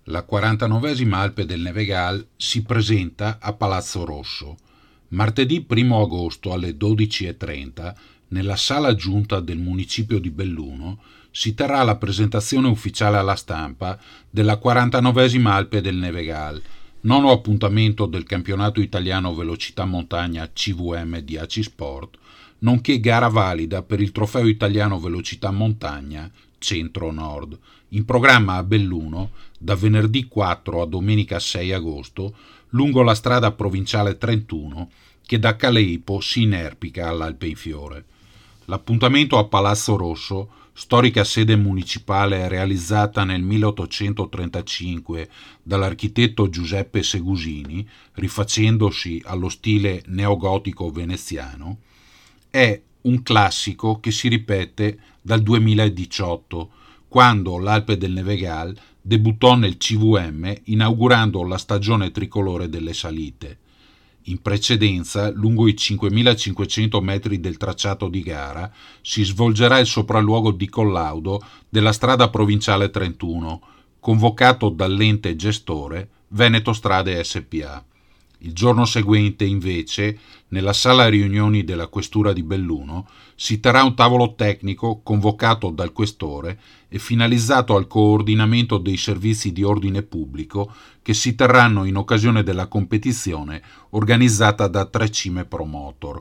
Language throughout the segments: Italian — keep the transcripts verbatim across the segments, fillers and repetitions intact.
La quarantanovesima Alpe del Nevegal si presenta a Palazzo Rosso. Martedì primo agosto alle dodici e trenta, nella sala giunta del municipio di Belluno, si terrà la presentazione ufficiale alla stampa della quarantanovesima Alpe del Nevegal, nono appuntamento del campionato italiano velocità montagna C V M di A C I Sport, nonché gara valida per il trofeo italiano velocità montagna Centro-Nord, in programma a Belluno da venerdì quattro a domenica sei agosto lungo la strada provinciale trentuno che da Caleipo si inerpica all'Alpenfiore. L'appuntamento a Palazzo Rosso, storica sede municipale realizzata nel milleottocentotrentacinque dall'architetto Giuseppe Segusini, rifacendosi allo stile neogotico veneziano, è un classico che si ripete dal duemiladiciotto, quando l'Alpe del Nevegal debuttò nel C V M inaugurando la stagione tricolore delle salite. In precedenza, lungo i cinquemilacinquecento metri del tracciato di gara, si svolgerà il sopralluogo di collaudo della strada provinciale trentuno, convocato dall'ente gestore Veneto Strade S P A. Il giorno seguente, invece, nella sala riunioni della questura di Belluno, si terrà un tavolo tecnico convocato dal questore e finalizzato al coordinamento dei servizi di ordine pubblico che si terranno in occasione della competizione organizzata da Trecime Promotor.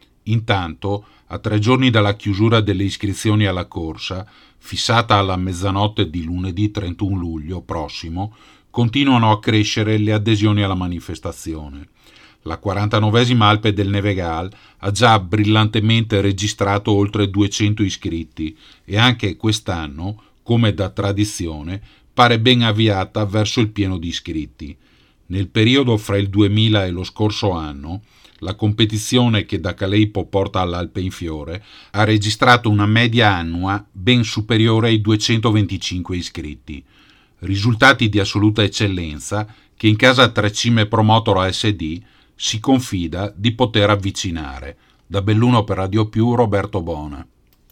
Intanto, a tre giorni dalla chiusura delle iscrizioni alla corsa, fissata alla mezzanotte di lunedì trentuno luglio prossimo, continuano a crescere le adesioni alla manifestazione. La quarantanovesima Alpe del Nevegal ha già brillantemente registrato oltre duecento iscritti e anche quest'anno, come da tradizione, pare ben avviata verso il pieno di iscritti. Nel periodo fra il duemila e lo scorso anno, la competizione che da Caleipo porta all'Alpenfiore ha registrato una media annua ben superiore ai duecentoventicinque iscritti. Risultati di assoluta eccellenza che in casa Trecime Promotor A S D si confida di poter avvicinare. Da Belluno per Radio Più, Roberto Bona.